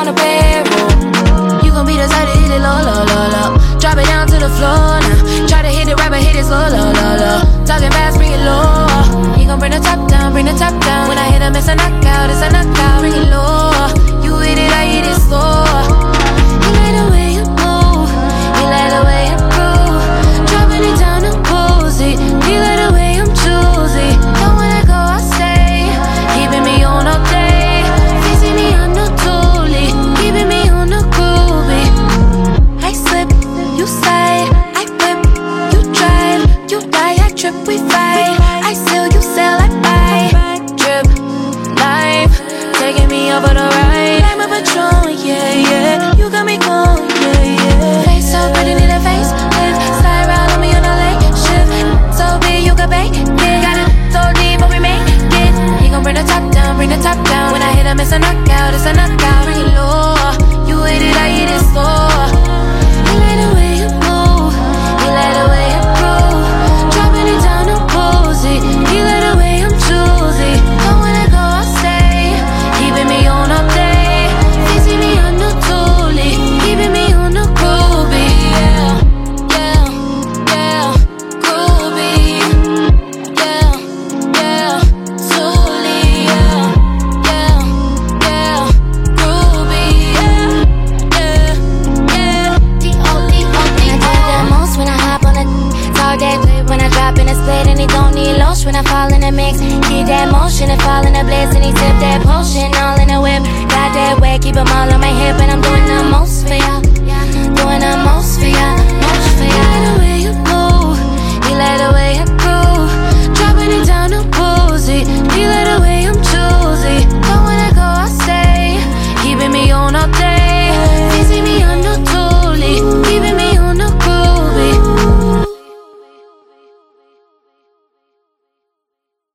on a payroll. You gon' be the type to hit it low, low, low, low. Drop it down to the floor now. Try to hit it right, but hit it slow, low, low, low. Talking fast, bring it low. He gon' bring the top down, bring the top down. When I hit him, it's a knockout, it's a knockout. Bring it low. You hit it, I hit it slow. He like the way you move, he like the way you groove. Dropping it down to pose it. He like the way I'm choosy. Don't wanna go, I stay. Keeping me on all day. Facing me on the toolie. Keeping me on the groovy. I slip, you slide. I whip, you drive. You die, I trip, we fight. I steal, you sell, I buy. Drip, life, taking me over the ride. I'm a patron, yeah, yeah. You got me going, yeah, yeah. Face so pretty, need a face lift. Slide around on me on a late shift. So big, you can bake it. Got it so deep, but we make it. He gon' bring the top down, bring the top down. When I hit him, it's a knockout, it's a knockout. Bring it low, you hit it, I hit it slow. He like the way you move, he like the way you groove. Dropping it down to pose it. He like the way I'm choosy. Don't wanna go, I stay. Keeping me on all day. Facing me on the toolie. Keeping me on the groovy. Yeah, yeah, yeah. Groovy. Yeah, yeah. Toolie. Yeah, yeah, yeah. Groovy. Yeah, yeah, yeah. D-O-D-O-D. I do the most when I hop on it. Talk that clip when I drop in a split. And he don't need lotion when I fall in the mix. Keep that motion and fall in the bliss. And he sip that potion all in the whip. Got that way, keep 'em all on my hip. And I'm doing the most for ya. Doing the most.